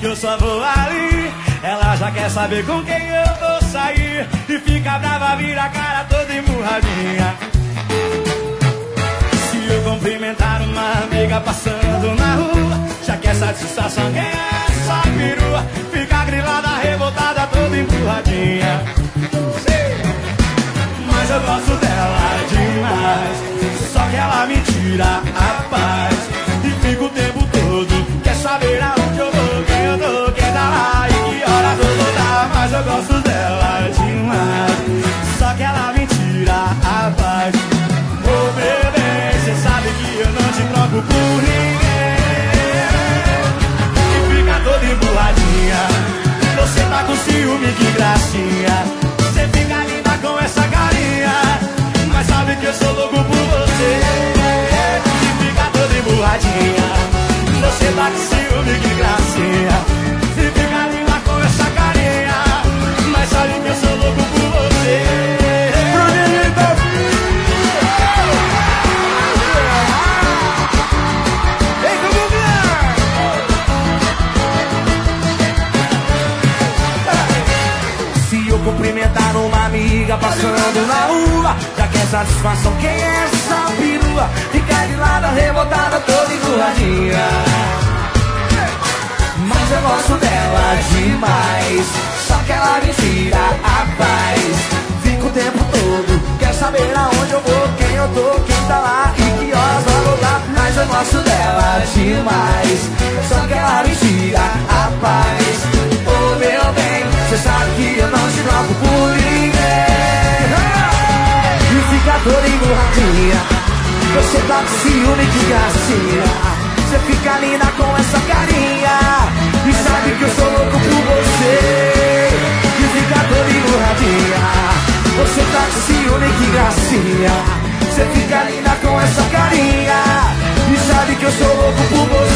eu só vou ali. Ela já quer saber com quem eu vou sair e fica brava, vira a cara toda emburradinha. Se eu cumprimentar uma amiga passando na rua, já quer satisfação, quem é essa perua? Fica grilada, revoltada, toda emburradinha. Mas eu gosto dela demais, só que ela me tira a paz e fica o tempo todo, quer saber aonde eu vou, quem eu tô, quem tá lá e que horas eu vou dar. Mas eu gosto dela demais, só que ela me tira a paz. Ô bebê, cê sabe que eu não te troco por ninguém. E fica toda emburradinha, você tá com ciúme, que gracinha. Cê fica linda com essa carinha, mas sabe que eu sou louco por você. E fica toda emburradinha, você tá com ciúme, que gracinha. E fica linda com essa carinha, mas sabe que eu sou louco por você. Se eu cumprimentar uma amiga passando na rua, já quer satisfação, quem é essa perua? Fica de lado, revoltada, toda emburradinha. Mas eu gosto dela demais, só que ela me tira a paz. Fica o tempo todo, quer saber aonde eu vou, quem eu tô, quem tá lá e que horas vai voltar. Mas eu gosto dela demais, só que ela me tira a paz. Ô meu bem, cê sabe que eu não te troco por ninguém. E fica toda emburradinha, você tá com ciúme, que gracinha. Você fica linda com essa carinha e sabe que eu sou louco por você. E fica toda emburradinha, você tá com ciúme, que gracinha. Você fica linda com essa carinha e sabe que eu sou louco por você.